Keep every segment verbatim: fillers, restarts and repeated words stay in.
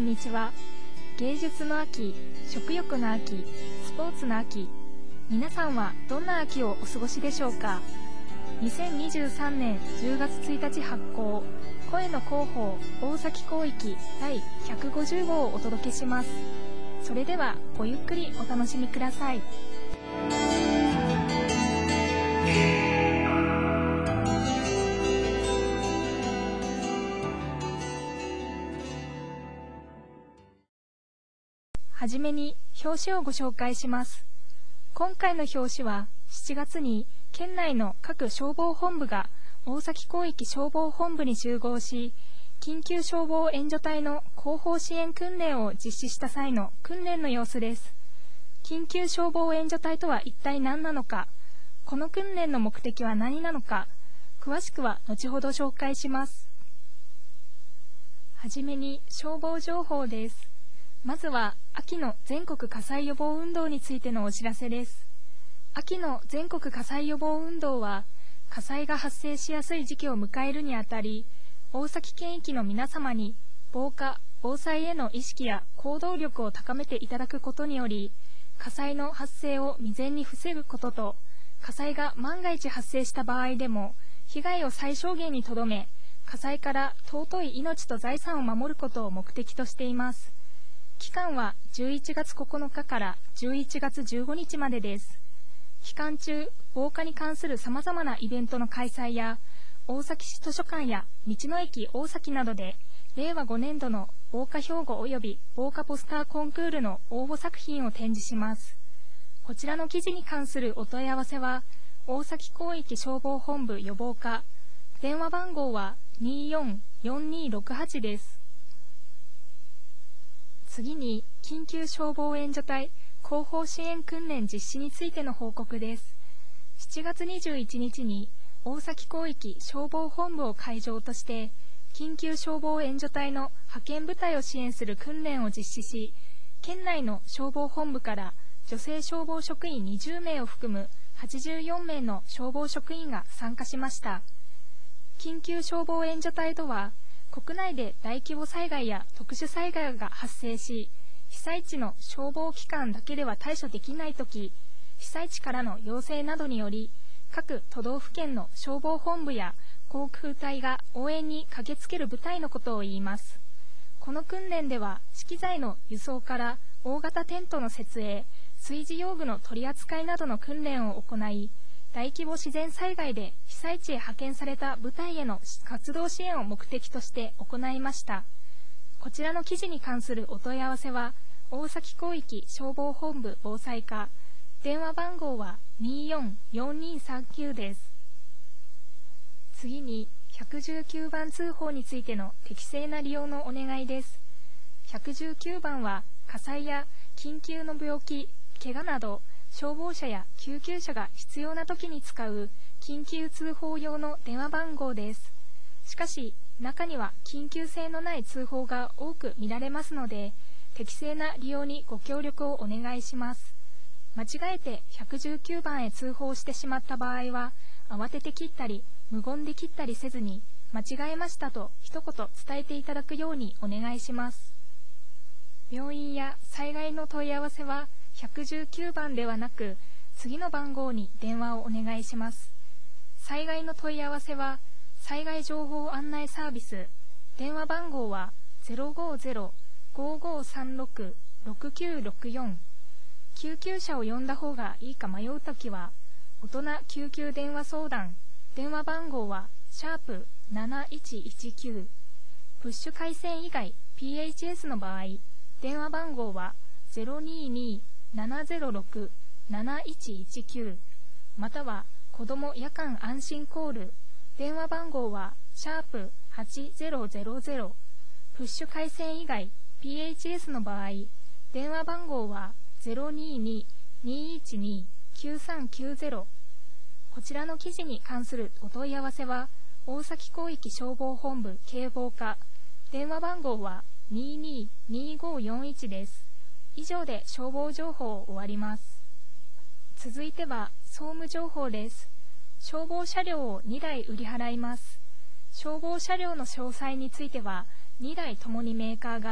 んにちは。芸術の秋、食欲の秋、スポーツの秋、皆さんはどんな秋をお過ごしでしょうか。にせんにじゅうさんねんじゅうがつついたち発行、声の広報大崎広域だいひゃくごじゅうごうをお届けします。それではごゆっくりお楽しみください。はじめに表紙をご紹介します。今回の表紙はしちがつに県内の各消防本部が大崎広域消防本部に集合し、緊急消防援助隊の後方支援訓練を実施した際の訓練の様子です。緊急消防援助隊とは一体何なのか、この訓練の目的は何なのか、詳しくは後ほど紹介します。はじめに消防情報です。まずは秋の全国火災予防運動についてのお知らせです。秋の全国火災予防運動は、火災が発生しやすい時期を迎えるにあたり、大崎県域の皆様に防火・防災への意識や行動力を高めていただくことにより、火災の発生を未然に防ぐことと、火災が万が一発生した場合でも、被害を最小限にとどめ、火災から尊い命と財産を守ることを目的としています。期間はじゅういちがつここのかからじゅういちがつじゅうごにちまでです。期間中、防火に関するさまざまなイベントの開催や、大崎市図書館や道の駅大崎などで、れいわごねんどの防火標語及び防火ポスターコンクールの応募作品を展示します。こちらの記事に関するお問い合わせは、大崎広域消防本部予防課、電話番号はにーよんよんにーろくはちです。次に、緊急消防援助隊後方支援訓練実施についての報告です。しちがつにじゅういちにちに大崎広域消防本部を会場として、緊急消防援助隊の派遣部隊を支援する訓練を実施し、県内の消防本部から女性消防職員にじゅうめいを含むはちじゅうよんめいの消防職員が参加しました。緊急消防援助隊とは、国内で大規模災害や特殊災害が発生し、被災地の消防機関だけでは対処できないとき、被災地からの要請などにより、各都道府県の消防本部や航空隊が応援に駆けつける部隊のことを言います。この訓練では、資機材の輸送から大型テントの設営、炊事用具の取り扱いなどの訓練を行い、大規模自然災害で被災地へ派遣された部隊への活動支援を目的として行いました。こちらの記事に関するお問い合わせは、大崎広域消防本部防災課、電話番号はにーよんよんにーさんきゅうです。次に、ひゃくじゅうきゅうばん通報についての適正な利用のお願いです。ひゃくじゅうきゅうばんは、火災や緊急の病気、怪我など、消防車や救急車が必要な時に使う緊急通報用の電話番号です。しかし、中には緊急性のない通報が多く見られますので、適正な利用にご協力をお願いします。間違えてひゃくじゅうきゅうばんへ通報してしまった場合は、慌てて切ったり、無言で切ったりせずに、間違えましたと一言伝えていただくようにお願いします。病院や災害の問い合わせは、ひゃくじゅうきゅうばんではなく、次の番号に電話をお願いします。災害の問い合わせは、災害情報案内サービス、電話番号は ゼロごゼロ ごごさんろく ろくきゅうろくよん。救急車を呼んだ方がいいか迷うときは、大人救急電話相談、電話番号はシャープなないちいちきゅう。プッシュ回線以外 ピーエイチエス の場合、電話番号はゼロににななゼロろく なないちいちきゅう、または子ども夜間安心コール、電話番号はシャープはちゼロゼロゼロ。プッシュ回線以外 ピーエイチエス の場合、電話番号はゼロにににいちにきゅうさんきゅうゼロ。こちらの記事に関するお問い合わせは、大崎広域消防本部警防課、電話番号はにーにーにーごよんいちです。以上で消防情報を終わります。続いては総務情報です。消防車両をにだい売り払います。消防車両の詳細については、にだいともにメーカーが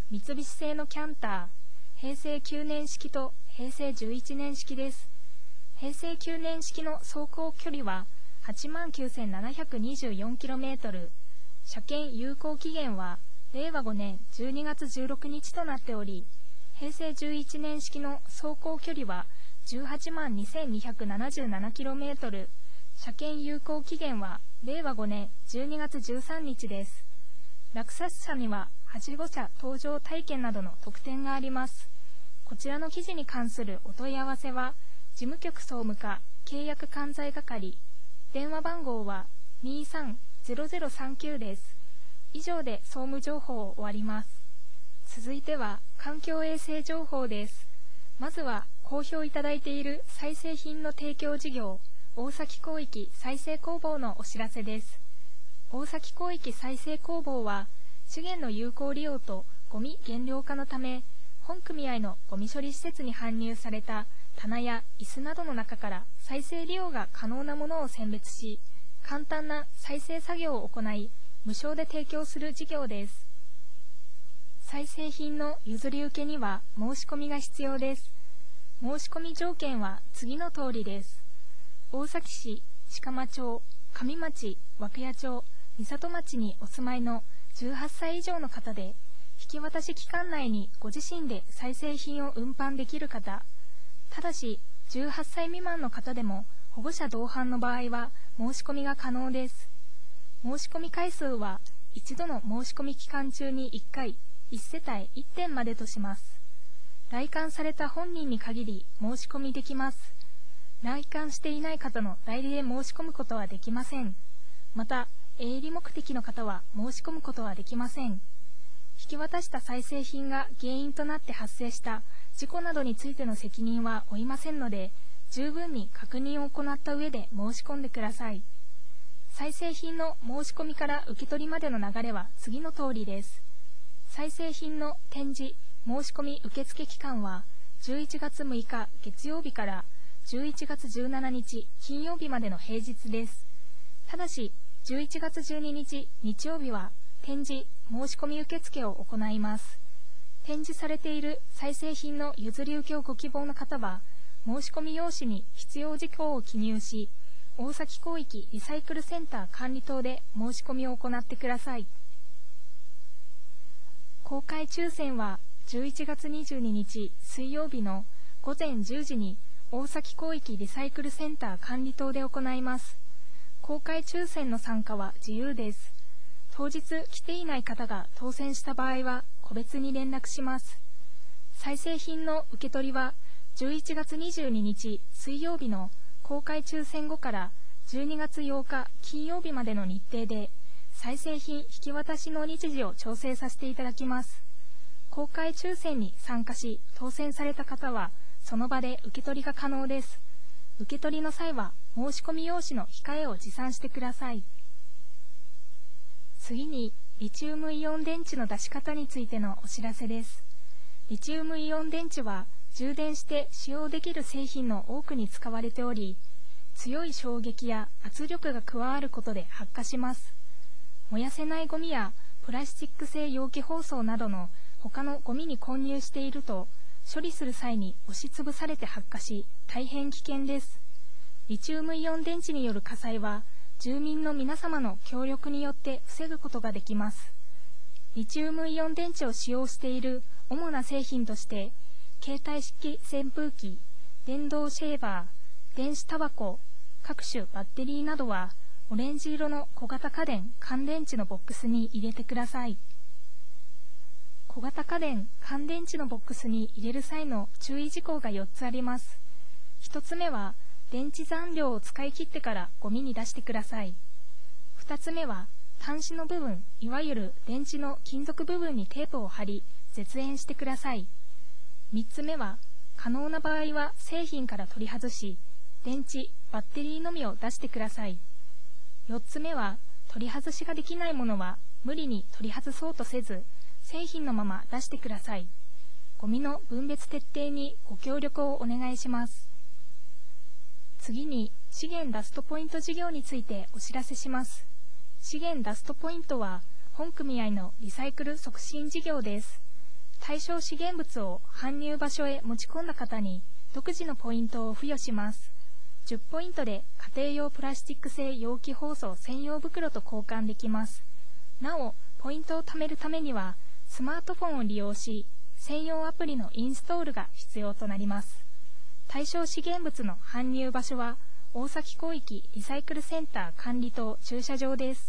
三菱製のキャンター、へいせいきゅうねん式とへいせいじゅういちねん式です。へいせいきゅうねん式の走行距離は はちまんきゅうせんななひゃくにじゅうよんキロメートル、車検有効期限はれいわごねんじゅうにがつじゅうろくにちとなっており、へいせいじゅういちねん式の走行距離はじゅうはちまんにせんにひゃくななじゅうななキロメートル、車検有効期限はれいわごねんじゅうにがつじゅうさんにちです。落札者にははしご車搭乗体験などの特典があります。こちらの記事に関するお問い合わせは、事務局総務課契約管財係、電話番号は にーさんゼロゼロさんきゅう です。以上で総務情報を終わります。続いては環境衛生情報です。まずは好評いただいている再生品の提供事業、大崎広域再生工房のお知らせです。大崎広域再生工房は、資源の有効利用とゴミ減量化のため、本組合のゴミ処理施設に搬入された棚や椅子などの中から再生利用が可能なものを選別し、簡単な再生作業を行い、無償で提供する事業です。再生品の譲り受けには申し込みが必要です。申し込み条件は次の通りです。大崎市、鹿間町、上町、涌谷町、三里町にお住まいのじゅうはっさい以上の方で、引き渡し期間内にご自身で再生品を運搬できる方、ただしじゅうはっさい未満の方でも保護者同伴の場合は申し込みが可能です。申し込み回数は一度の申し込み期間中にいっかい、いちせたいいってんまでとします。来館された本人に限り申し込みできます。来館していない方の代理で申し込むことはできません。また、営利目的の方は申し込むことはできません。引き渡した再生品が原因となって発生した事故などについての責任は負いませんので、十分に確認を行った上で申し込んでください。再生品の申し込みから受け取りまでの流れは次の通りです。再生品の展示、申し込み受付期間はじゅういちがつむいか月曜日からじゅういちがつじゅうしちにち金曜日までの平日です。ただし、じゅういちがつじゅうににち日曜日は展示申し込み受付を行います。展示されている再生品の譲り受けをご希望の方は、申し込み用紙に必要事項を記入し、大崎広域リサイクルセンター管理棟で申し込みを行ってください。公開抽選はじゅういちがつにじゅうににち水曜日のごぜんじゅうじに大崎広域リサイクルセンター管理棟で行います。公開抽選の参加は自由です。当日来ていない方が当選した場合は個別に連絡します。再生品の受け取りはじゅういちがつにじゅうににち水曜日の公開抽選後からじゅうにがつようか金曜日までの日程で再生品引き渡しの日時を調整させていただきます。公開抽選に参加し当選された方はその場で受け取りが可能です。受け取りの際は申し込み用紙の控えを持参してください。次にリチウムイオン電池の出し方についてのお知らせです。リチウムイオン電池は充電して使用できる製品の多くに使われており、強い衝撃や圧力が加わることで発火します。燃やせないゴミやプラスチック製容器包装などの他のゴミに混入していると、処理する際に押しつぶされて発火し、大変危険です。リチウムイオン電池による火災は、住民の皆様の協力によって防ぐことができます。リチウムイオン電池を使用している主な製品として、携帯式扇風機、電動シェーバー、電子タバコ、各種バッテリーなどは、オレンジ色の小型家電乾電池のボックスに入れてください。小型家電乾電池のボックスに入れる際の注意事項がよっつあります。ひとつめは、電池残量を使い切ってからゴミに出してください。ふたつめは、端子の部分、いわゆる電池の金属部分にテープを貼り、絶縁してください。みっつめは、可能な場合は製品から取り外し、電池、バッテリーのみを出してください。よっつめは、取り外しができないものは、無理に取り外そうとせず、製品のまま出してください。ゴミの分別徹底にご協力をお願いします。次に、資源ダストポイント事業についてお知らせします。資源ダストポイントは、本組合のリサイクル促進事業です。 対象資源物を搬入場所へ持ち込んだ方に独自のポイントを付与します。じゅっポイントで家庭用プラスチック製容器包装専用袋と交換できます。なお、ポイントを貯めるためには、スマートフォンを利用し、専用アプリのインストールが必要となります。対象資源物の搬入場所は、大崎広域リサイクルセンター管理棟駐車場です。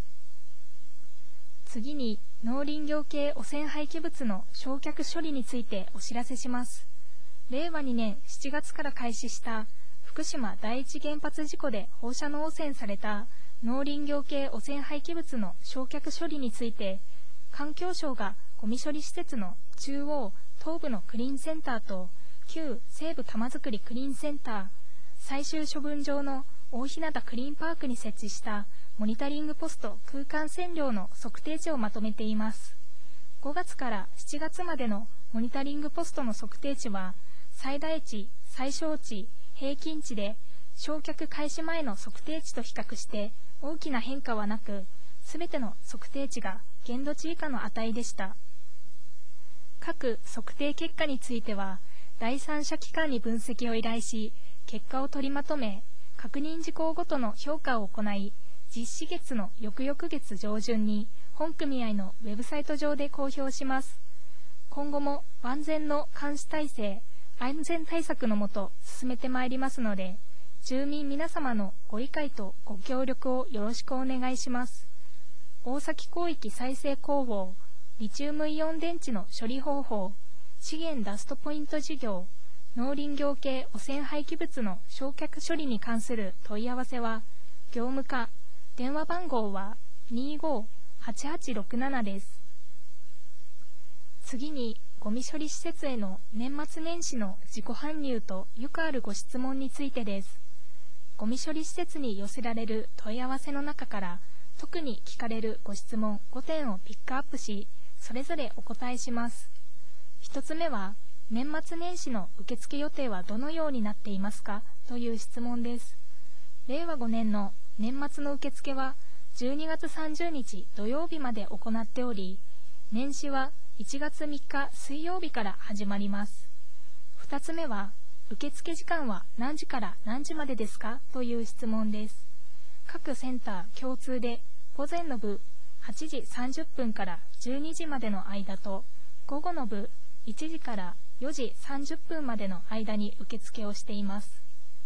次に、農林業系汚染廃棄物の焼却処理についてお知らせします。れいわにねんしちがつから開始した福島第一原発事故で放射能汚染された農林業系汚染廃棄物の焼却処理について、環境省がゴミ処理施設の中央・東部のクリーンセンターと旧西部玉造クリーンセンター、最終処分場の大日向クリーンパークに設置したモニタリングポスト空間線量の測定値をまとめています。ごがつからしちがつまでのモニタリングポストの測定値は、最大値、最小値、平均値で焼却開始前の測定値と比較して大きな変化はなく、すべての測定値が限度値以下の値でした。各測定結果については、第三者機関に分析を依頼し、結果を取りまとめ、確認事項ごとの評価を行い、実施月の翌々月上旬に本組合のウェブサイト上で公表します。今後も万全の監視体制、安全対策のもと進めてまいりますので、住民皆様のご理解とご協力をよろしくお願いします。大崎広域再生工房、リチウムイオン電池の処理方法、資源ダストポイント事業、農林業系汚染廃棄物の焼却処理に関する問い合わせは、業務課、電話番号は にーごーはちはちろくなな です。次に、ゴミ処理施設への年末年始の自己搬入とよくあるご質問についてです。ゴミ処理施設に寄せられる問い合わせの中から、特に聞かれるご質問ごてんをピックアップし、それぞれお答えします。ひとつめは、年末年始の受付予定はどのようになっていますかという質問です。れいわごねんの年末の受付はじゅうにがつさんじゅうにち土曜日まで行っており、年始はいちがつみっか水曜日から始まります。ふたつめは、受付時間は何時から何時までですかという質問です。各センター共通で、午前の部はちじさんじゅっぷんからじゅうにじまでの間と、午後の部いちじからよじさんじゅっぷんまでの間に受付をしています。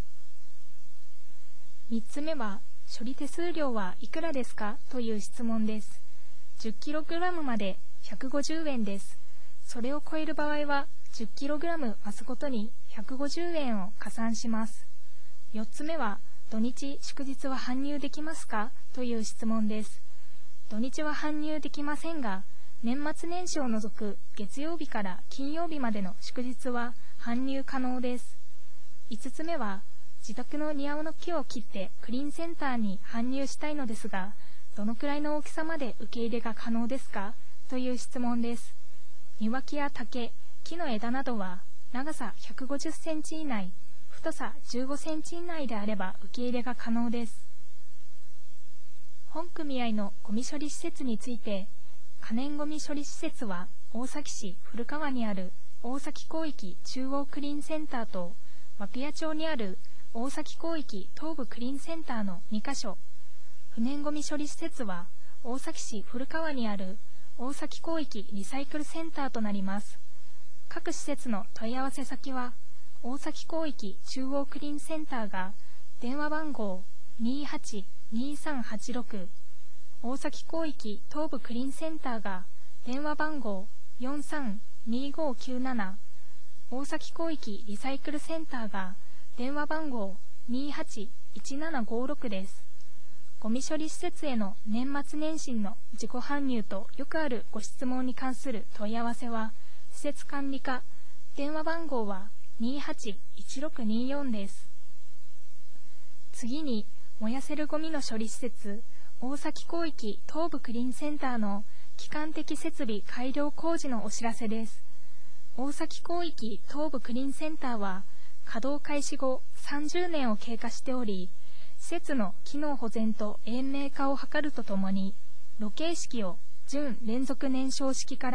みっつめは、処理手数料はいくらですかという質問です。じゅっキログラム までひゃくごじゅうえんです。それを超える場合は、じゅっキログラム 増すごとにひゃくごじゅうえんを加算します。よっつめは、土日祝日は搬入できますかという質問です。土日は搬入できませんが、年末年始を除く月曜日から金曜日までの祝日は搬入可能です。いつつめは、自宅の庭の木を切ってクリーンセンターに搬入したいのですが、どのくらいの大きさまで受け入れが可能ですかという質問です。庭木や竹、木の枝などは長さひゃくごじゅっセンチ以内、太さじゅうごセンチ以内であれば受け入れが可能です。本組合のゴミ処理施設について、可燃ゴミ処理施設は大崎市古川にある大崎広域中央クリーンセンターと涌谷町にある大崎広域東部クリーンセンターのにかしょ、不燃ゴミ処理施設は大崎市古川にある大崎広域リサイクルセンターとなります。各施設の問い合わせ先は、大崎広域中央クリーンセンターが電話番号 にーはちにーさんはちろく、大崎広域東部クリーンセンターが電話番号 よんさんにーごーきゅうなな、大崎広域リサイクルセンターが電話番号 にーはちいちななごーろく です。ゴミ処理施設への年末年始の自己搬入とよくあるご質問に関する問い合わせは、施設管理課、電話番号はにーはちいちろくにーよんです。次に、燃やせるゴミの処理施設、大崎広域東部クリーンセンターの基幹的設備改良工事のお知らせです。大崎広域東部クリーンセンターは、稼働開始後さんじゅうねんを経過しており、施設の機能保全と延命化を図るとともに、露形式を準連続燃焼式から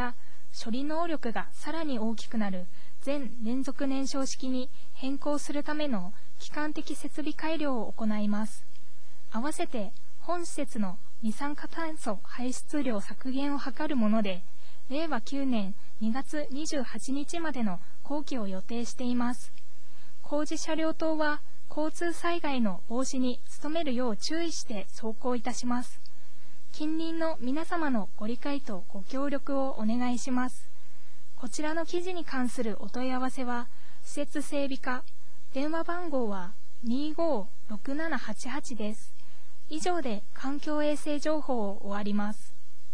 処理能力がさらに大きくなる全連続燃焼式に変更するための基幹的設備改良を行います。合わせて本施設の二酸化炭素排出量削減を図るもので、れいわきゅうねんにがつにじゅうはちにちまでの工期を予定しています。工事車両等は交通災害の防止に努めるよう注意して走行いたします。近隣の皆様のご理解とご協力をお願いします。こちらの記事に関するお問い合わせは、施設整備課、電話番号はにーごーろくななはちはちです。以上で環境衛生情報を終わります。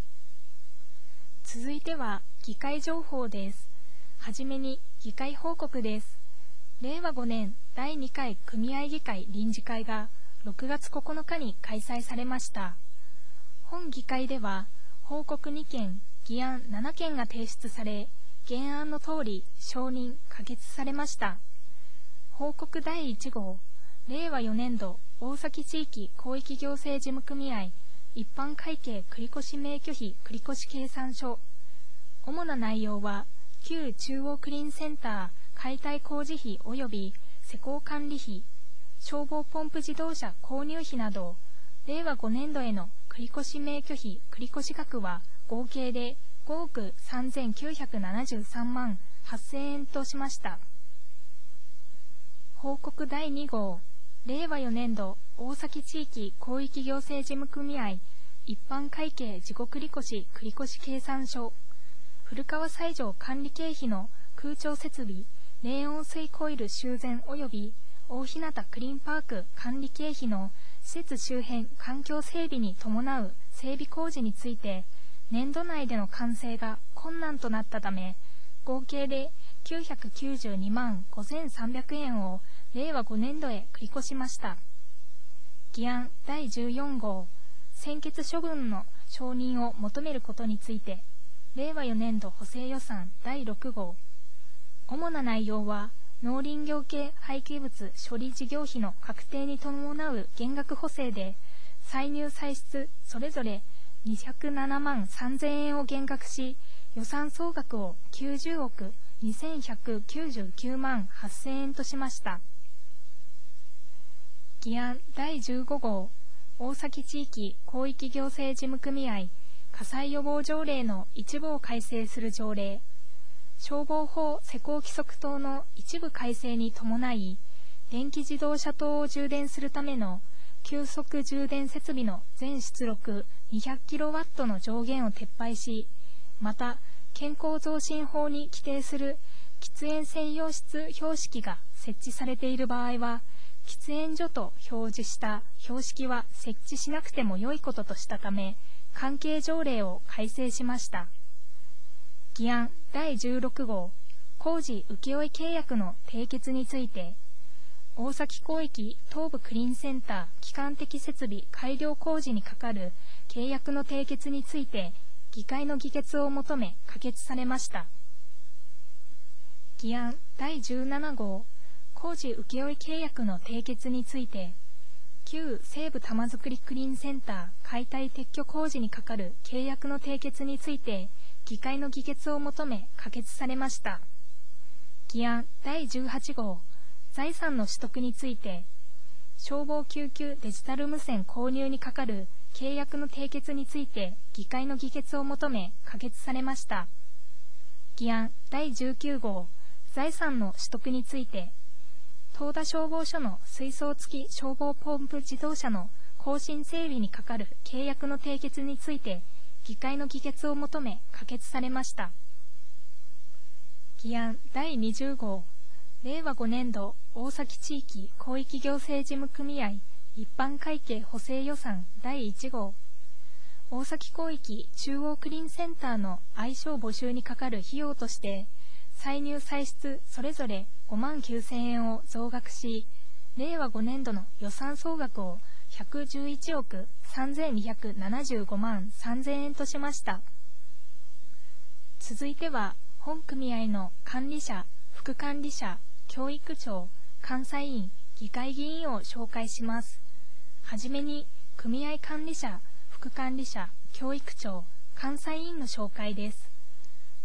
続いては議会情報です。はじめに議会報告です。れいわごねんだいにかい組合議会臨時会がろくがつここのかに開催されました。本議会では報告にけん、議案ななけんが提出され、原案の通り承認・可決されました。報告だいいちごう、れいわよねんど大崎地域広域行政事務組合一般会計繰越免許費繰越計算書。主な内容は、旧中央クリーンセンター解体工事費及び施工管理費、消防ポンプ自動車購入費など、れいわごねんどへの繰越免許費繰越額は合計でごおくさんぜんきゅうひゃくななじゅうさんまんはっせんえんとしました。報告だいにごう、れいわよねんど大崎地域広域行政事務組合一般会計自己繰越繰越計算書。古川西条管理経費の空調設備、冷温水コイル修繕及び大日向クリーンパーク管理経費の施設周辺環境整備に伴う整備工事について、年度内での完成が困難となったため、合計できゅうひゃくきゅうじゅうにまんごせんさんびゃくえんをれいわごねんどへ繰り越しました。議案だいじゅうよんごう、専決処分の承認を求めることについて、れいわよねんど補正予算だいろくごう。主な内容は、農林業系廃棄物処理事業費の確定に伴う減額補正で、歳入歳出それぞれにひゃくななまんさんぜんえんを減額し、予算総額をきゅうじゅうおくにせんひゃくきゅうじゅうきゅうまんはっせんえんとしました。議案だいじゅうごごう、大崎地域広域行政事務組合火災予防条例の一部を改正する条例、消防法施行規則等の一部改正に伴い、電気自動車等を充電するための急速充電設備の全出力 にひゃくキロワット の上限を撤廃し、また健康増進法に規定する喫煙専用室標識が設置されている場合は、喫煙所と表示した標識は設置しなくても良いこととしたため、関係条例を改正しました。議案だいじゅうろくごう、工事請負契約の締結について、大崎広域東部クリーンセンター基幹的設備改良工事に係る契約の締結について、議会の議決を求め可決されました。議案だいじゅうななごう、工事請負契約の締結について、旧西部玉造りクリーンセンター解体撤去工事に係る契約の締結について、議会の議決を求め可決されました。議案だいじゅうはちごう、財産の取得について、消防救急デジタル無線購入に係る契約の締結について、議会の議決を求め可決されました。議案だいじゅうきゅうごう、財産の取得について、東田消防署の水槽付き消防ポンプ自動車の更新整備に係る契約の締結について、議会の議決を求め可決されました。議案だいにじゅうごう、れいわごねんど大崎地域広域行政事務組合一般会計補正予算だいいちごう、大崎広域中央クリーンセンターの愛称募集にかかる費用として、歳入歳出それぞれごまんきゅうせんえんを増額し、れいわごねんどの予算総額をひゃくじゅういちおくさんぜんにひゃくななじゅうごまんさんぜんえんとしました。続いては、本組合の管理者、副管理者、教育長、監査委員、議会議員を紹介します。はじめに、組合管理者、副管理者、教育長、監査委員の紹介です。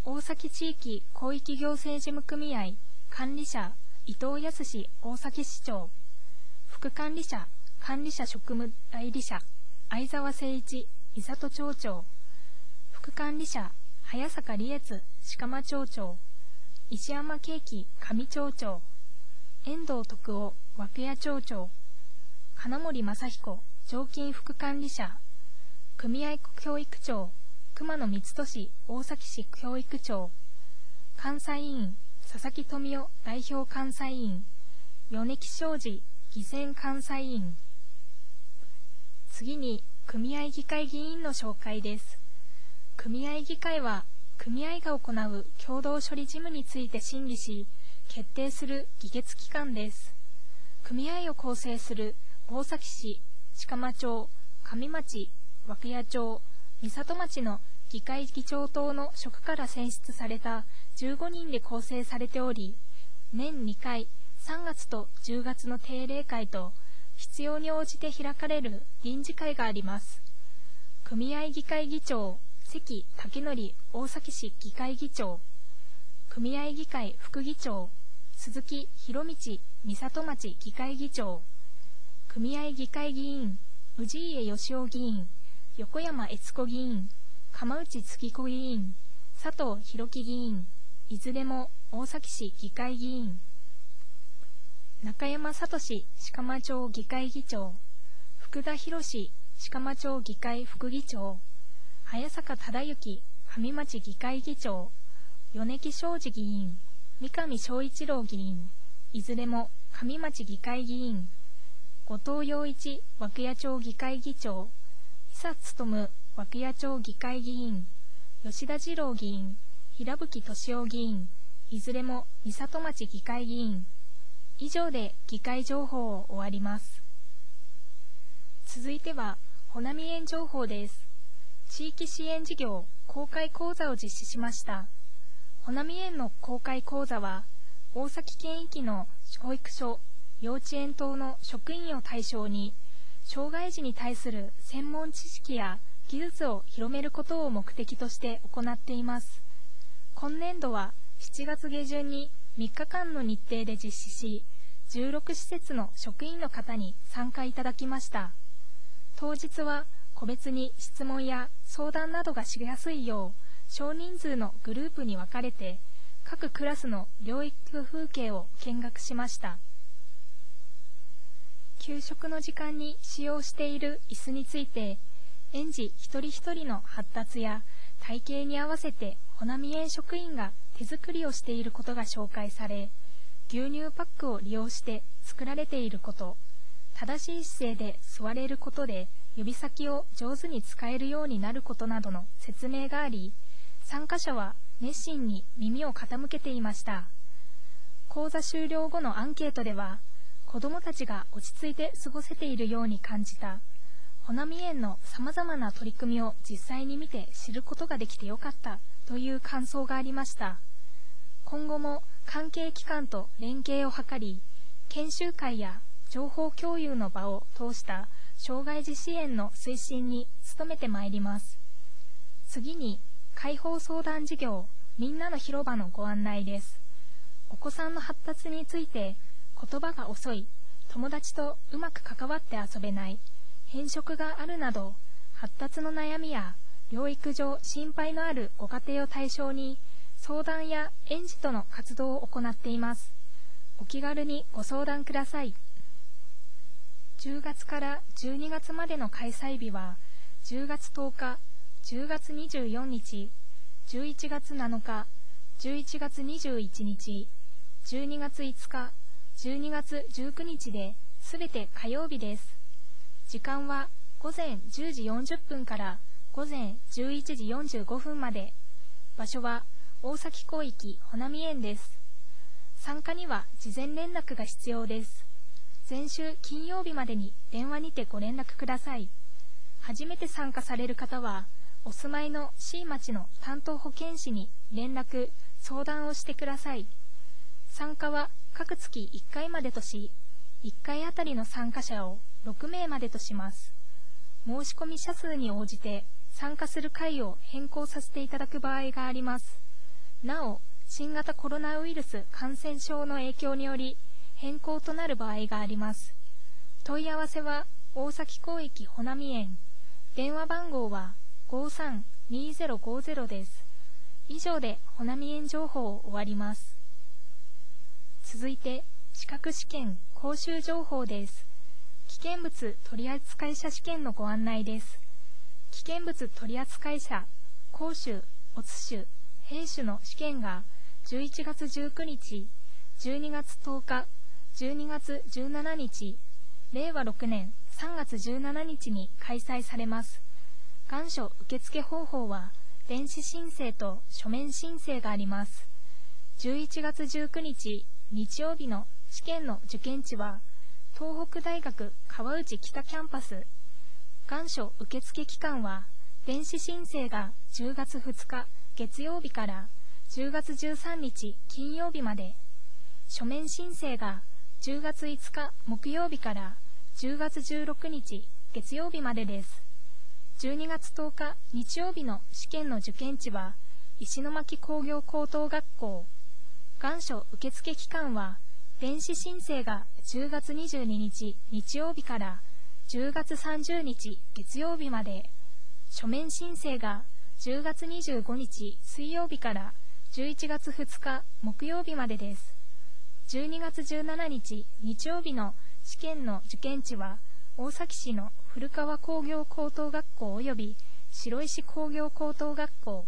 大崎地域広域行政事務組合管理者伊藤康大崎市長、副管理者管理者職務代理者相沢誠一三郷町長、副管理者早坂理悦鹿間町長、石山慶樹上町長、遠藤徳夫涌谷町長、金森正彦常勤副管理者、組合教育長熊野光俊大崎市教育長、監査委員佐々木富夫代表監査委員、米木昌司議選監査委員。次に組合議会議員の紹介です。組合議会は組合が行う共同処理事務について審議し決定する議決機関です。組合を構成する大崎市、鹿間町、上町、涌谷町、三郷町の議会議長等の職から選出されたじゅうごにんで構成されており、年にかい、さんがつとじゅうがつの定例会と必要に応じて開かれる臨時会があります。組合議会議長、関武則大崎市議会議長、組合議会副議長、鈴木博道三郷町議会議長、組合議会議員、氏家義雄議員、横山悦子議員、鎌内月子議員、佐藤弘樹議員、いずれも大崎市議会議員、中山聡鹿間町議会議長、福田博鹿間町議会副議長、早坂忠之上町議会議長、米木昌司議員、三上昭一郎議員、いずれも上町議会議員、後藤洋一涌谷町議会議長、久勉涌谷町議会議員、吉田次郎議員、平吹俊夫議員、いずれも三郷町議会議員。以上で議会情報を終わります。続いては、ほなみ園情報です。地域支援事業公開講座を実施しました。ほなみ園の公開講座は、大崎県域の保育所、幼稚園等の職員を対象に、障害児に対する専門知識や技術を広めることを目的として行っています。今年度はしちがつげじゅんにみっかかんの日程で実施し、じゅうろくしせつの職員の方に参加いただきました。当日は個別に質問や相談などがしやすいよう、少人数のグループに分かれて、各クラスの療育風景を見学しました。給食の時間に使用している椅子について、園児一人一人の発達や体型に合わせてほなみ園職員が手作りをしていることが紹介され、牛乳パックを利用して作られていること、正しい姿勢で座れることで指先を上手に使えるようになることなどの説明があり、参加者は熱心に耳を傾けていました。講座終了後のアンケートでは、子どもたちが落ち着いて過ごせているように感じた。ほなみ園のさまざまな取り組みを実際に見て知ることができてよかったという感想がありました。今後も関係機関と連携を図り、研修会や情報共有の場を通した障害児支援の推進に努めてまいります。次に、開放相談事業みんなの広場のご案内です。お子さんの発達について、言葉が遅い、友達とうまく関わって遊べない、偏食があるなど、発達の悩みや療育上心配のあるご家庭を対象に、相談や園児との活動を行っています。お気軽にご相談ください。じゅうがつからじゅうにがつまでの開催日は、じゅうがつとおか、じゅうがつにじゅうよっか、じゅういちがつなのか、じゅういちがつにじゅういちにち、じゅうにがついつか、じゅうにがつじゅうくにちで、すべて火曜日です。時間はごぜんじゅうじよんじゅっぷんからごぜんじゅういちじよんじゅうごふんまで。場所は大崎広域ほなみ園です。参加には事前連絡が必要です。前週金曜日までに電話にてご連絡ください。初めて参加される方は、お住まいの C 町の担当保健師に連絡、相談をしてください。参加は各月いっかいまでとし、いっかいあたりの参加者をろくめいまでとします。申し込み者数に応じて参加する会を変更させていただく場合があります。 なお、新型コロナウイルス感染症の影響により変更となる場合があります。問い合わせは大崎広域ほなみ園。電話番号は ごさんにゼロごゼロ です。以上でほなみ園情報を終わります。続いて、資格試験講習情報です。危険物取扱者試験のご案内です。危険物取扱者、講習、オツ種、兵種の試験がじゅういちがつじゅうくにち、じゅうにがつとおか、じゅうにがつじゅうしちにち、れいわろくねんさんがつじゅうしちにちに開催されます。願書受付方法は、電子申請と書面申請があります。じゅういちがつじゅうくにち、日曜日の試験の受験地は、東北大学川内北キャンパス。願書受付期間は、電子申請がじゅうがつふつか月曜日からじゅうがつじゅうさんにち金曜日まで、書面申請がじゅうがついつか木曜日からじゅうがつじゅうろくにち月曜日までです。じゅうにがつとおか日曜日の試験の受験地は、石巻工業高等学校。願書受付期間は、電子申請がじゅうがつにじゅうににち日曜日からじゅうがつさんじゅうにち月曜日まで、書面申請がじゅうがつにじゅうごにち水曜日からじゅういちがつふつか木曜日までです。じゅうにがつじゅうしちにち日曜日の試験の受験地は、大崎市の古川工業高等学校及び白石工業高等学校。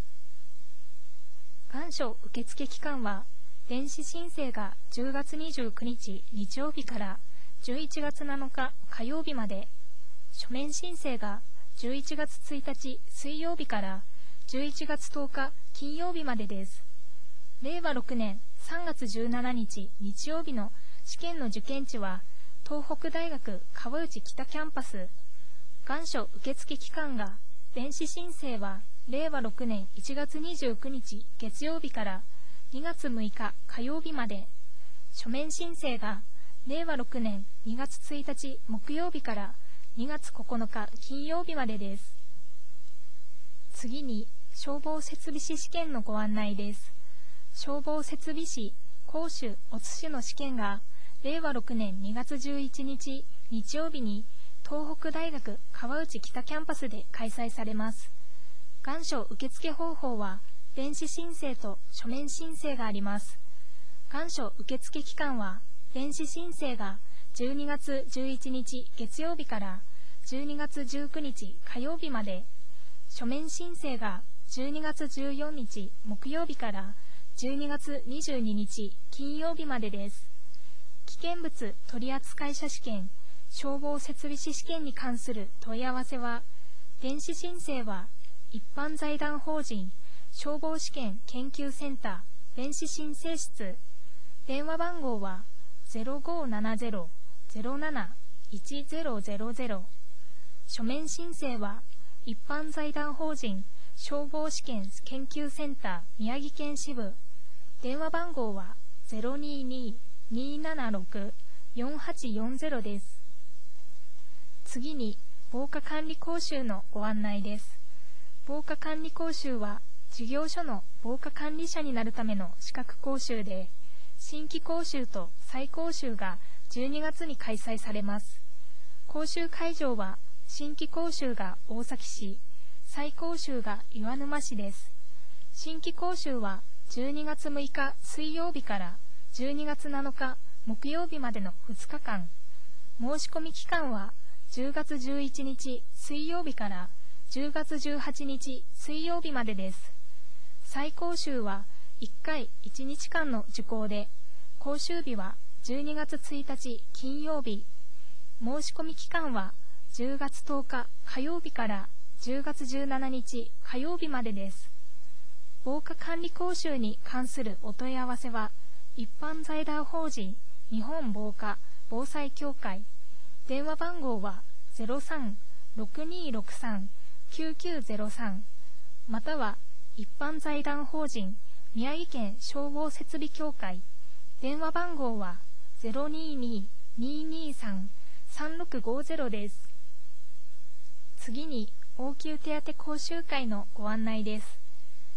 願書受付期間は、電子申請がじゅうがつにじゅうくにち日曜日からじゅういちがつなのか火曜日まで、書面申請がじゅういちがつついたち水曜日からじゅういちがつとおか金曜日までです。れいわろくねんさんがつじゅうしちにち日曜日の試験の受験地は、東北大学川内北キャンパス。願書受付期間が、電子申請はれいわろくねんいちがつにじゅうくにち月曜日からにがつむいか火曜日まで、書面申請がれいわろくねんにがつついたち木曜日からにがつここのか金曜日までです。次に、消防設備士試験のご案内です。消防設備士、講習、オツ種の試験が、れいわろくねんにがつじゅういちにち日曜日に東北大学川内北キャンパスで開催されます。願書受付方法は、電子申請と書面申請があります。願書受付期間は、電子申請がじゅうにがつじゅういちにち月曜日からじゅうにがつじゅうくにち火曜日まで、書面申請がじゅうにがつじゅうよっか木曜日からじゅうにがつにじゅうににち金曜日までです。危険物取扱者試験、消防設備士試験に関する問い合わせは、電子申請は一般財団法人消防試験研究センター電子申請室。電話番号は ゼロごーななゼロ ゼロなないちゼロゼロゼロ。書面申請は一般財団法人消防試験研究センター宮城県支部。電話番号は ゼロにーにー にーななろく よんはちよんゼロ です。次に、防火管理講習のご案内です。防火管理講習は、事業所の防火管理者になるための資格講習で、新規講習と再講習がじゅうにがつに開催されます。講習会場は、新規講習が大崎市、再講習が岩沼市です。新規講習はじゅうにがつむいか水曜日からじゅうにがつなのか木曜日までのふつかかん。申し込み期間はじゅうがつじゅういちにち水曜日からじゅうがつじゅうはちにち水曜日までです。再講習はいっかいいちにちかんの受講で、講習日はじゅうにがつついたち金曜日。申し込み期間はじゅうがつとおか火曜日からじゅうがつじゅうしちにち火曜日までです。防火管理講習に関するお問い合わせは、一般財団法人日本防火防災協会。電話番号は ゼロさん ろくにーろくさん きゅうきゅうゼロさん、または一般財団法人宮城県消防設備協会。電話番号は ゼロにーにー にーにーさん さんろくごゼロ です。次に、応急手当講習会のご案内です。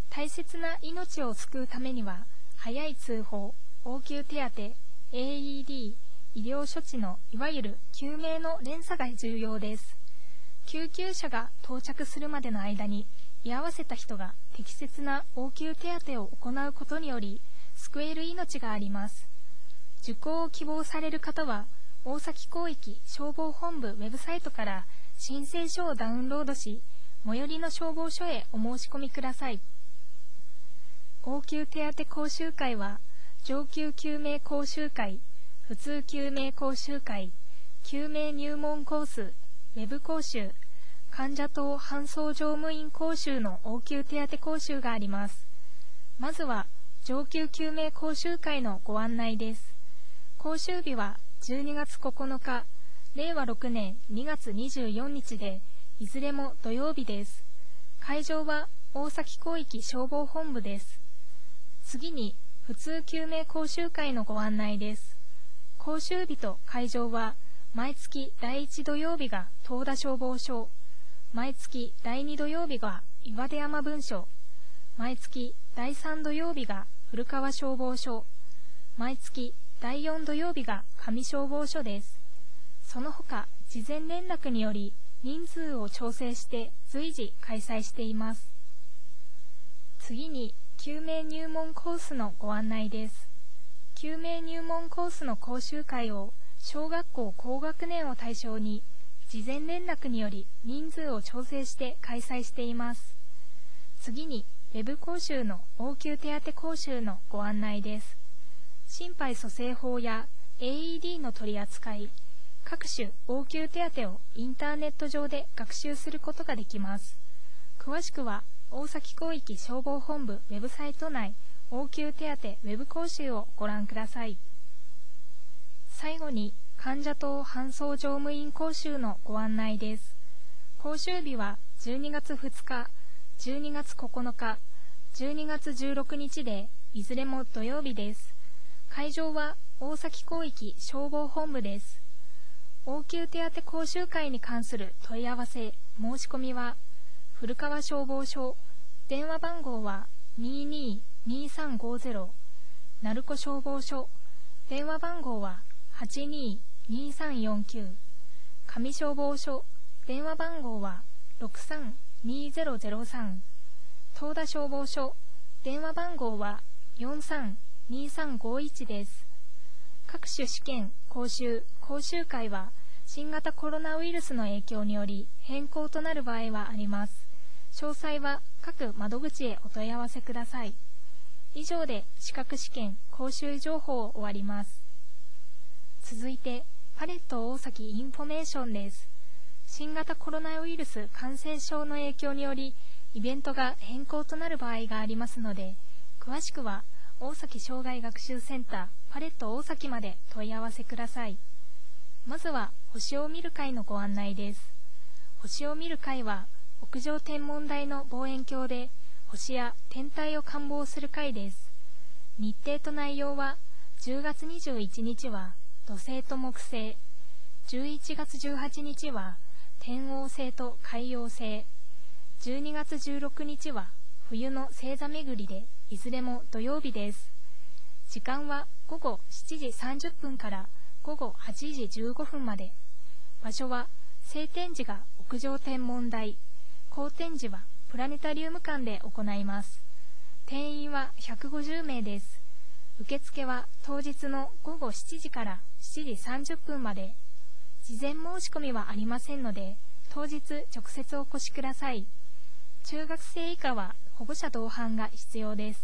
大切な命を救うためには、早い通報、応急手当、エーイーディー、医療処置のいわゆる救命の連鎖が重要です。救急車が到着するまでの間に、居合わせた人が適切な応急手当を行うことにより、救える命があります。受講を希望される方は、大崎広域消防本部ウェブサイトから申請書をダウンロードし、最寄りの消防署へお申し込みください。応急手当講習会は、上級救命講習会、普通救命講習会、救命入門コース、ウェブ講習、患者等搬送乗務員講習の応急手当講習があります。まずは、上級救命講習会のご案内です。講習日はじゅうにがつここのか、れいわろくねんにがつにじゅうよっかで、いずれも土曜日です。会場は大崎広域消防本部です。次に、普通救命講習会のご案内です。講習日と会場は、毎月だいいち土曜日が東田消防署、毎月だいに土曜日が岩出山分署、毎月だいさん土曜日が古川消防署、毎月だいよん土曜日が上消防署です。その他、事前連絡により人数を調整して随時開催しています。次に、救命入門コースのご案内です。救命入門コースの講習会を小学校高学年を対象に事前連絡により人数を調整して開催しています。次に、ウェブ講習の応急手当講習のご案内です。心肺蘇生法や エーイーディー の取り扱い、各種応急手当をインターネット上で学習することができます。詳しくは、大崎広域消防本部ウェブサイト内応急手当ウェブ講習をご覧ください。最後に、患者等搬送乗務員講習のご案内です。講習日はじゅうにがつふつか、じゅうにがつここのか、じゅうにがつじゅうろくにちで、いずれも土曜日です。会場は大崎広域消防本部です。応急手当講習会に関する問い合わせ、申し込みは、古川消防署、電話番号はにーにーにーさんごーぜろ、鳴子消防署、電話番号ははちにーにーさんよんきゅう、上消防署、電話番号はろくさんにーぜろぜろさん、東田消防署、電話番号はよんさんにーさんごーいちです。各種試験、講習、講習会は新型コロナウイルスの影響により変更となる場合はあります。詳細は各窓口へお問い合わせください。以上で資格試験、講習情報を終わります。続いて、パレット大崎インフォメーションです。新型コロナウイルス感染症の影響により、イベントが変更となる場合がありますので、詳しくは大崎障害学習センターパレット大崎まで問い合わせください。まずは、星を見る会のご案内です。星を見る会は、屋上天文台の望遠鏡で星や天体を観望する会です。日程と内容は、じゅうがつにじゅういちにちは土星と木星、じゅういちがつじゅうはちにちは天王星と海王星、じゅうにがつじゅうろくにちは冬の星座巡りで、いずれも土曜日です。時間はごごしちじさんじゅっぷんからごごはちじじゅうごふんまで。場所は、晴天時が屋上天文台、光天時はプラネタリウム館で行います。定員はひゃくごじゅうめいです。受付は当日のごごしちじからしちじさんじゅっぷんまで。事前申し込みはありませんので、当日直接お越しください。中学生以下は保護者同伴が必要です。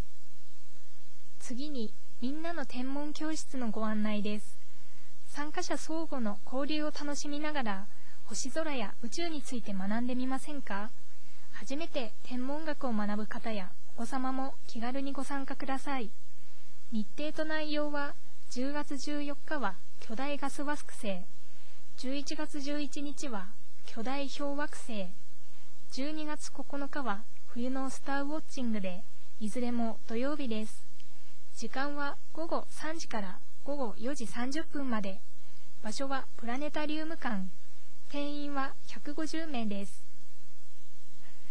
次に、みんなの天文教室のご案内です。参加者相互の交流を楽しみながら、星空や宇宙について学んでみませんか？初めて天文学を学ぶ方やお子様も気軽にご参加ください。日程と内容は、じゅうがつじゅうよっかは巨大ガス惑星、じゅういちがつじゅういちにちは巨大氷惑星、じゅうにがつここのかは冬のスターウォッチングで、いずれも土曜日です。時間はごごさんじからごごよじさんじゅっぷんまで。場所はプラネタリウム館。定員はひゃくごじゅうめいです。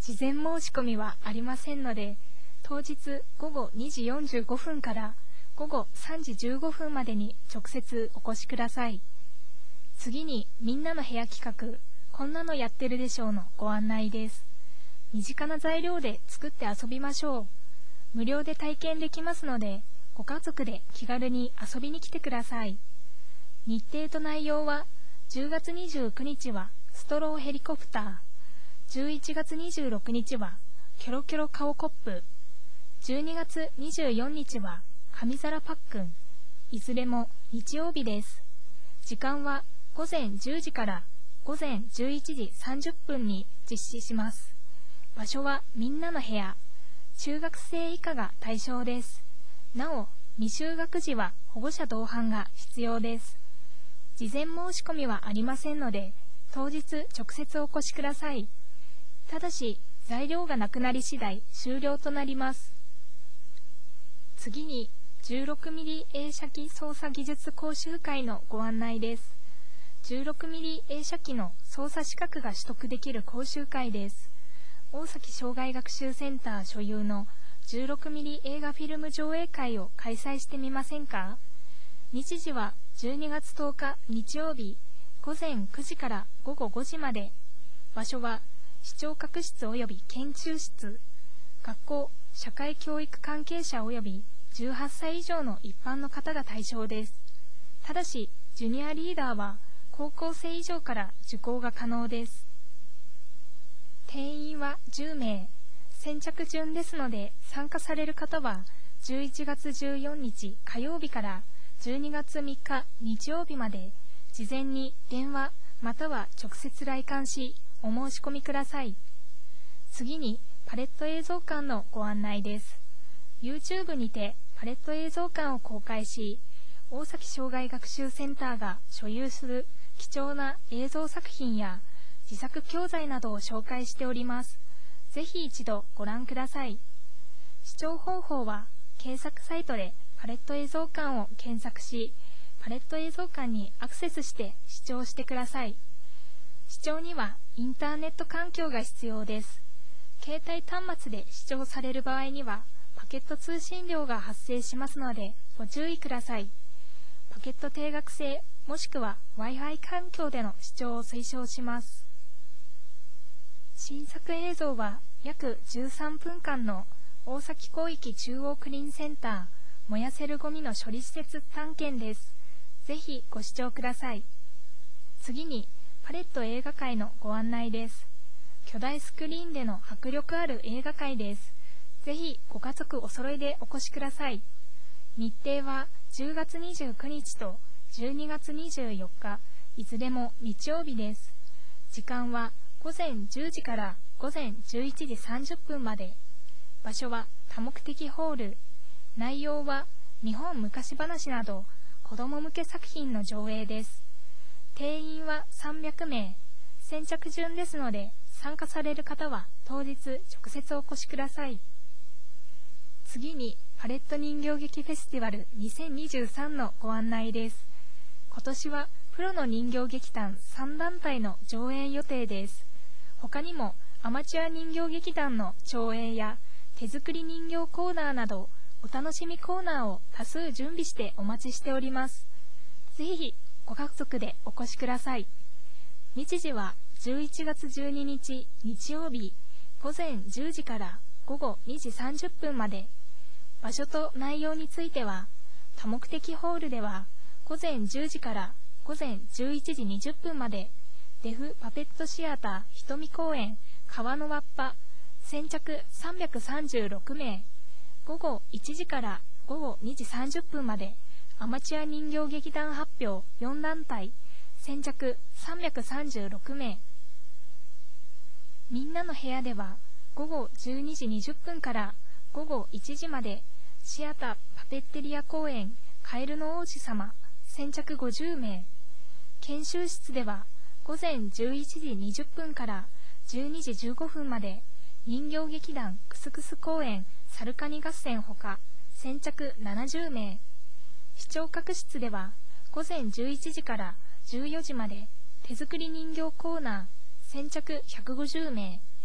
事前申し込みはありませんので、当日午後にじよんじゅうごふんから午後さんじじゅうごふんまでに直接お越しください。次にみんなの部屋企画、こんなのやってるでしょうのご案内です。身近な材料で作って遊びましょう。無料で体験できますので、ご家族で気軽に遊びに来てください。日程と内容は、じゅうがつにじゅうくにちはストローヘリコプター、じゅういちがつにじゅうろくにちはキョロキョロ顔コップ、じゅうにがつにじゅうよっかは紙皿パックン、いずれも日曜日です。時間はごぜんじゅうじからごぜんじゅういちじさんじゅっぷんに実施します。場所はみんなの部屋、中学生以下が対象です。なお、未就学児は保護者同伴が必要です。事前申し込みはありませんので、当日直接お越しください。ただし、材料がなくなり次第終了となります。次に、じゅうろくミリ 映写機操作技術講習会のご案内です。じゅうろくミリ 映写機の操作資格が取得できる講習会です。大崎障害学習センター所有のじゅうろくミリ映画フィルム上映会を開催してみませんか？日時はじゅうにがつとおか日曜日ごぜんくじからごごごじまで。場所は視聴覚室及び研究室。学校、社会教育関係者及びじゅうはっさい以上の一般の方が対象です。ただし、ジュニアリーダーは高校生以上から受講が可能です。定員はじゅうめい。先着順ですので、参加される方はじゅういちがつじゅうよっか火曜日からじゅうにがつみっか日曜日まで、事前に電話または直接来館し、お申し込みください。次に、パレット映像館のご案内です。YouTube にてパレット映像館を公開し、大崎障害学習センターが所有する貴重な映像作品や自作教材などを紹介しております。ぜひ一度ご覧ください。視聴方法は、検索サイトでパレット映像館を検索し、パレット映像館にアクセスして視聴してください。視聴にはインターネット環境が必要です。携帯端末で視聴される場合には、パケット通信料が発生しますのでご注意ください。パケット定額制もしくは Wi-Fi 環境での視聴を推奨します。新作映像は約じゅうさんぷんかんの大崎広域中央クリーンセンター燃やせるゴミの処理施設探検です。ぜひご視聴ください。次にパレット映画会のご案内です。巨大スクリーンでの迫力ある映画会です。ぜひご家族お揃いでお越しください。日程はじゅうがつにじゅうくにちとじゅうにがつにじゅうよっか、いずれも日曜日です。時間はごぜんじゅうじからごぜんじゅういちじさんじゅっぷんまで。場所は多目的ホール。内容は日本昔話など子ども向け作品の上映です。定員はさんびゃくめい。先着順ですので、参加される方は当日直接お越しください。次にパレット人形劇フェスティバルにせんにじゅうさんのご案内です。今年はプロの人形劇団さんだんたいの上演予定です。他にもアマチュア人形劇団の上映や手作り人形コーナーなどお楽しみコーナーを多数準備してお待ちしております。ぜひご家族でお越しください。日時はじゅういちがつじゅうににち日曜日ごぜんじゅうじからごごにじさんじゅっぷんまで。場所と内容については、多目的ホールではごぜんじゅうじからごぜんじゅういちじにじゅっぷんまで、デフパペットシアター瞳公園川のわっぱ、先着さんびゃくさんじゅうろくめい、ごごいちじからごごにじさんじゅっぷんまで、アマチュア人形劇団発表よんだんたい、先着さんびゃくさんじゅうろくめい。みんなの部屋ではごごじゅうにじにじゅっぷんからごごいちじまで、シアターパペッテリア公演カエルの王子様、先着ごじゅうめい。研修室ではごぜんじゅういちじにじゅっぷんからじゅうにじじゅうごふんまで、人形劇団クスクス公演サルカニ合戦ほか、先着ななじゅうめい。視聴覚室ではごぜんじゅういちじからじゅうよじまで、手作り人形コーナー先着ひゃくごじゅうめい。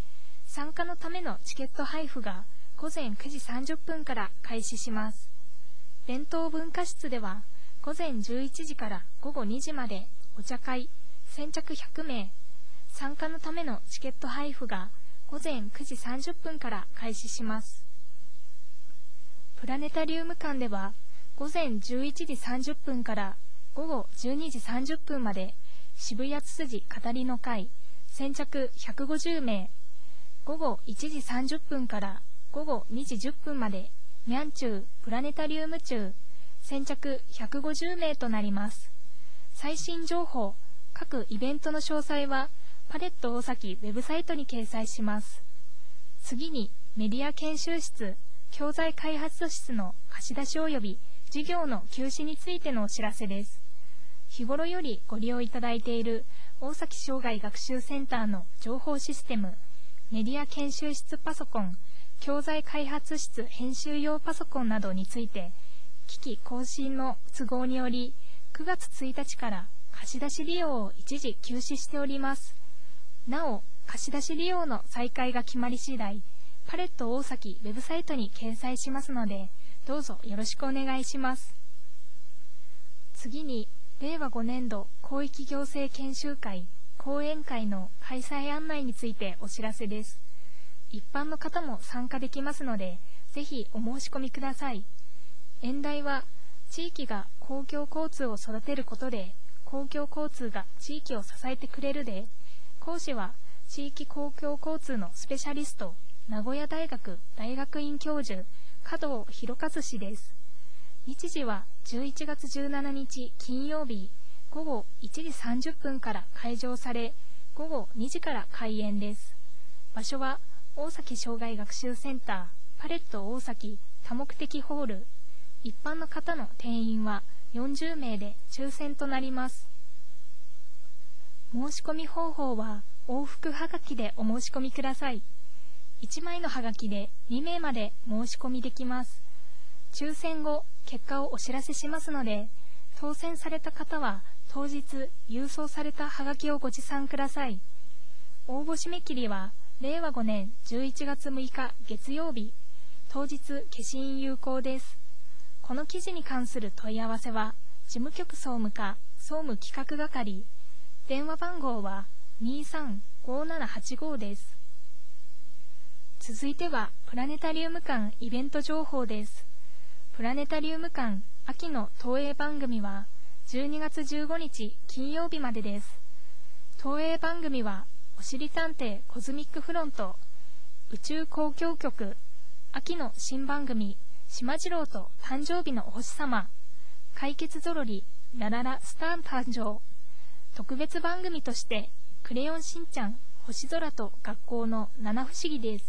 参加のためのチケット配布がごぜんくじさんじゅっぷんから開始します。伝統文化室ではごぜんじゅういちじからごごにじまでお茶会、先着ひゃくめい、参加のためのチケット配布がごぜんくじさんじゅっぷんから開始します。プラネタリウム館ではごぜんじゅういちじさんじゅっぷんからごごじゅうにじさんじゅっぷんまで渋谷つつじ語りの会、先着ひゃくごじゅうめい、ごごいちじさんじゅっぷんからごごにじじゅっぷんまでミャンチュープラネタリウム中、先着ひゃくごじゅうめいとなります。最新情報、各イベントの詳細はパレット大崎ウェブサイトに掲載します。次にメディア研修室、教材開発室の貸し出し及び授業の休止についてのお知らせです。日頃よりご利用いただいている大崎生涯学習センターの情報システム、メディア研修室パソコン、教材開発室編集用パソコンなどについて、機器更新の都合によりくがつついたちから貸し出し利用を一時休止しております。なお、貸し出し利用の再開が決まり次第、パレット大崎ウェブサイトに掲載しますので、どうぞよろしくお願いします。次に、れいわごねんど広域行政研修会講演会の開催案内についてお知らせです。一般の方も参加できますので、ぜひお申し込みください。演題は、地域が公共交通を育てることで、公共交通が地域を支えてくれるで、講師は地域公共交通のスペシャリスト、名古屋大学大学院教授、加藤博和氏です。日時はじゅういちがつじゅうしちにち金曜日、ごごいちじさんじゅっぷんから開場され、ごごにじから開演です。場所は大崎生涯学習センター、パレット大崎多目的ホール。一般の方の定員はよんじゅうめいで抽選となります。申し込み方法は往復はがきでお申し込みください。いちまいのはがきでにめいまで申し込みできます。抽選後、結果をお知らせしますので、当選された方は当日郵送されたはがきをご持参ください。応募締め切りはれいわごねんじゅういちがつむいか月曜日、当日消印有効です。この記事に関する問い合わせは、事務局総務課総務企画係、電話番号はにさんごななはちごです。続いては、プラネタリウム館イベント情報です。プラネタリウム館秋の投影番組は、じゅうにがつじゅうごにち金曜日までです。投影番組は、おしりたんていコズミックフロント、宇宙交響曲、秋の新番組、しまじろうと誕生日のお星様、解決ぞろり、ラララスター誕生、特別番組として、クレヨンしんちゃん、星空と学校の七不思議です。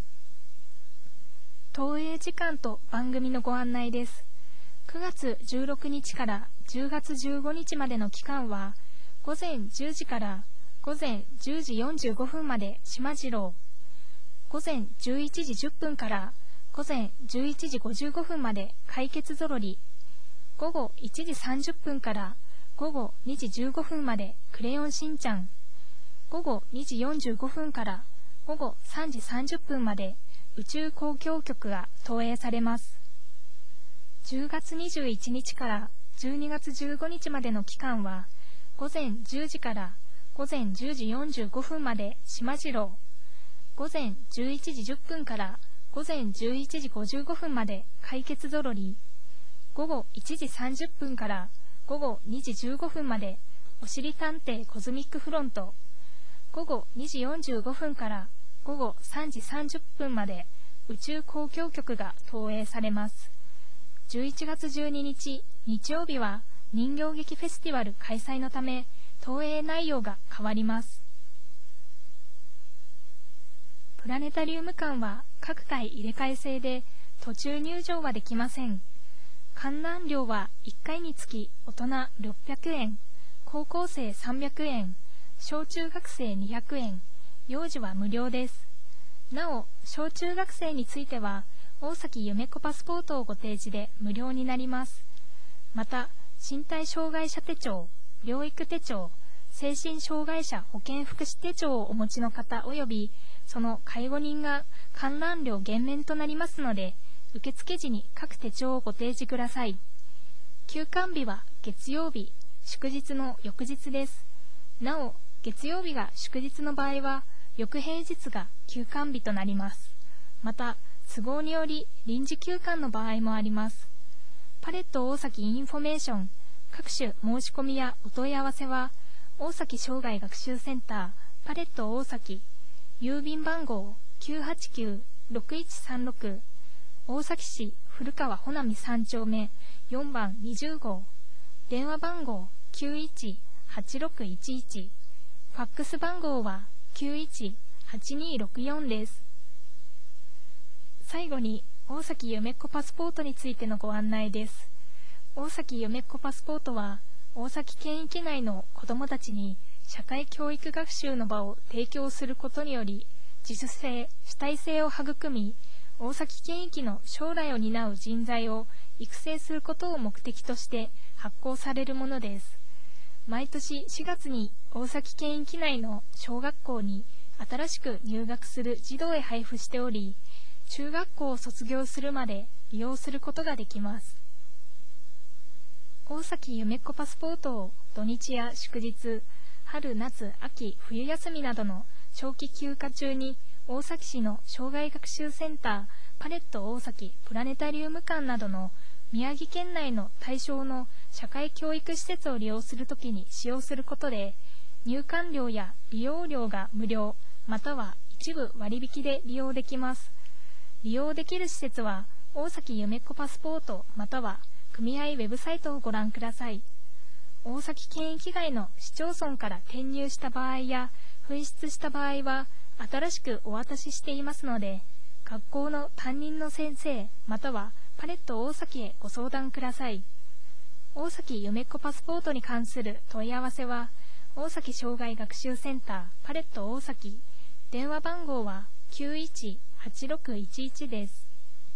投影時間と番組のご案内です。くがつじゅうろくにちからじゅうがつじゅうごにちまでの期間は、ごぜんじゅうじからごぜんじゅうじよんじゅうごふんまでしまじろう、ごぜんじゅういちじじゅっぷんからごぜんじゅういちじごじゅうごふんまで解決ぞろり、ごごいちじさんじゅっぷんからごごにじじゅうごふんまでクレヨンしんちゃん、ごごにじよんじゅうごふんからごごさんじさんじゅっぷんまで宇宙交響曲が投影されます。じゅうがつにじゅういちにちからじゅうにがつじゅうごにちまでの期間は、ごぜんじゅうじからごぜんじゅうじよんじゅうごふんまでしまじろう、ごぜんじゅういちじじゅっぷんからごぜんじゅういちじごじゅうごふんまで解決ぞろり、ごごいちじさんじゅっぷんからごごにじじゅうごふんまでおしりたんていコズミックフロント、ごごにじよんじゅうごふんからごごさんじさんじゅっぷんまで宇宙交響曲が投影されます。じゅういちがつじゅうににち日曜日は人形劇フェスティバル開催のため投影内容が変わります。プラネタリウム館は各回入れ替え制で途中入場はできません。観覧料はいっかいにつき大人ろっぴゃくえん、高校生さんびゃくえん、小中学生にひゃくえん、幼児は無料です。なお、小中学生については大崎ゆめこパスポートをご提示で無料になります。また、身体障害者手帳、療育手帳、 精神障害者保健福祉手帳をお持ちの方及びその介護人が観覧料減免となりますので、受付時に各手帳をご提示ください。休館日は月曜日、祝日の翌日です。なお、月曜日が祝日の場合は、翌平日が休館日となります。また、都合により臨時休館の場合もあります。パレット大崎インフォメーション、各種申し込みやお問い合わせは、大崎障害学習センター、パレット大崎、郵便番号 きゅうはちきゅうろくいちさんろく、大崎市古川穂波さん丁目よんばんにじゅう号、電話番号 きゅういちはちろくいちいち、ファックス番号はきゅういちはちにろくよんです。最後に、大崎夢っこパスポートについてのご案内です。大崎夢っこパスポートは、大崎県域内の子どもたちに社会教育学習の場を提供することにより、自主性、主体性を育み、大崎県域の将来を担う人材を育成することを目的として発行されるものです。毎年しがつに大崎県域内の小学校に新しく入学する児童へ配布しており、中学校を卒業するまで利用することができます。大崎夢っこパスポートを土日や祝日、春、夏、秋、冬休みなどの長期休暇中に大崎市の障害学習センター、パレット大崎プラネタリウム館などの宮城県内の対象の社会教育施設を利用するときに使用することで、入館料や利用料が無料、または一部割引で利用できます。利用できる施設は、大崎夢っこパスポートまたは組合ウェブサイトをご覧ください。大崎県域外の市町村から転入した場合や紛失した場合は、新しくお渡ししていますので、学校の担任の先生またはパレット大崎へご相談ください。大崎夢っこパスポートに関する問い合わせは、大崎障害学習センターパレット大崎、電話番号はきゅういちはちろくいちいちです。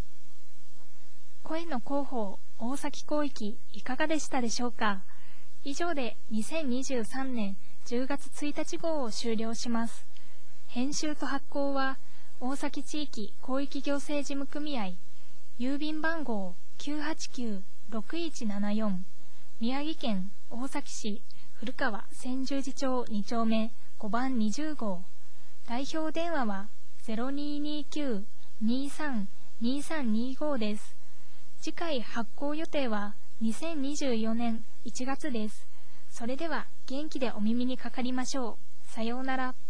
声の広報大崎広域いかがでしたでしょうか。以上でにせんにじゅうさんねんじゅうがつついたち号を終了します。編集と発行は大崎地域広域行政事務組合、郵便番号 きゅうはちきゅうろくいちななよん、宮城県大崎市古川千住寺町に丁目ごばんにじゅう号、代表電話は ゼロにーにーきゅうにーさんにーさんにーご です。次回発行予定はにせんにじゅうよねんいちがつです。それでは元気でお耳にかかりましょう。さようなら。